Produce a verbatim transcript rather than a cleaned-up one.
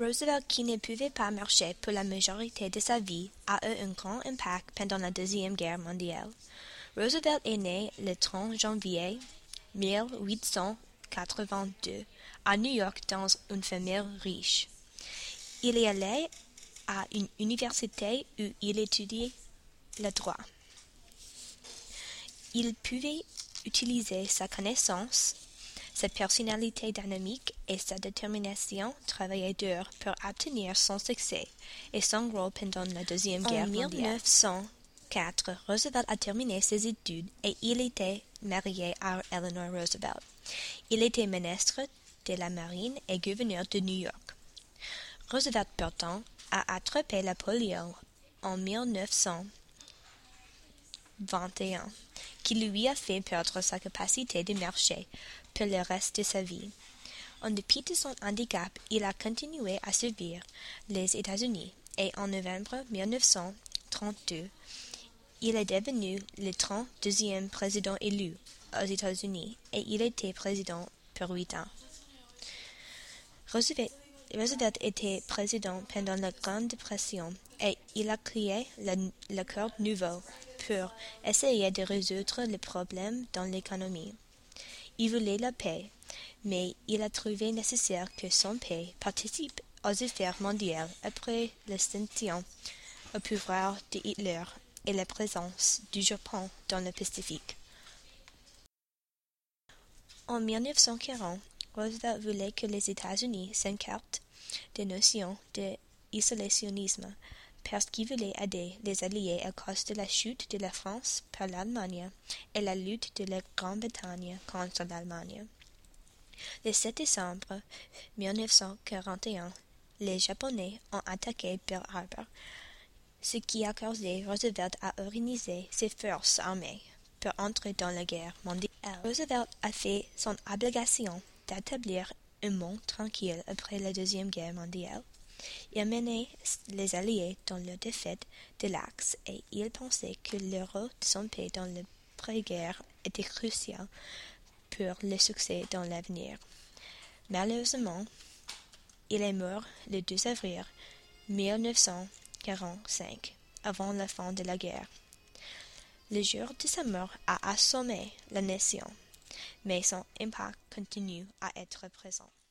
Roosevelt, qui ne pouvait pas marcher pour la majorité de sa vie, a eu un grand impact pendant la Deuxième Guerre mondiale. Roosevelt est né le trente janvier mille huit cent quatre-vingt-deux à New York dans une famille riche. Il est allé à une université où il étudiait le droit. Il pouvait utiliser sa connaissance, sa personnalité dynamique et sa détermination travailler dur pour obtenir son succès et son rôle pendant la Deuxième Guerre mondiale. En mille neuf cent quatre, Roosevelt a terminé ses études et il était marié à Eleanor Roosevelt. Il était ministre de la Marine et gouverneur de New York. Roosevelt, pourtant, a attrapé la polio en mille neuf cent vingt et un, qui lui a fait perdre sa capacité de marcher pour le reste de sa vie. En dépit de son handicap, il a continué à servir les États-Unis et en novembre mille neuf cent trente-deux, il est devenu le trente-deuxième président élu aux États-Unis et il était président pour huit ans. Roosevelt, Roosevelt était président pendant la Grande Dépression et il a créé l'Accord nouveau pour essayer de résoudre les problèmes dans l'économie. Il voulait la paix, mais il a trouvé nécessaire que son pays participe aux affaires mondiales après l'ascension au pouvoir de Hitler et la présence du Japon dans le Pacifique. En mille neuf cent quarante, Roosevelt voulait que les États-Unis s'écartent des notions d'isolationnisme parce qu'il voulait aider les Alliés à cause de la chute de la France par l'Allemagne et la lutte de la Grande-Bretagne contre l'Allemagne. Le sept décembre mille neuf cent quarante et un, les Japonais ont attaqué Pearl Harbor, ce qui a causé Roosevelt à organiser ses forces armées pour entrer dans la guerre mondiale. Roosevelt a fait son obligation d'établir un monde tranquille après la Deuxième Guerre mondiale. Il menait les Alliés dans leur défaite de l'Axe et il pensait que le rôle de son pays dans l'après-guerre était crucial pour le succès dans l'avenir. Malheureusement, il est mort le douze avril mille neuf cent quarante-cinq, avant la fin de la guerre. Le jour de sa mort a assommé la nation, mais son impact continue à être présent.